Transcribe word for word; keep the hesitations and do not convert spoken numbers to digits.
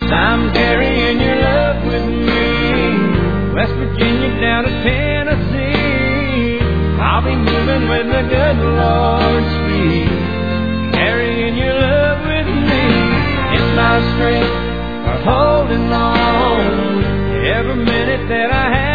I'm carrying your love with me, West Virginia down to Tennessee. I'll be moving with the good Lord's speed, carrying your love with me. It's my strength for holding on every minute that I have.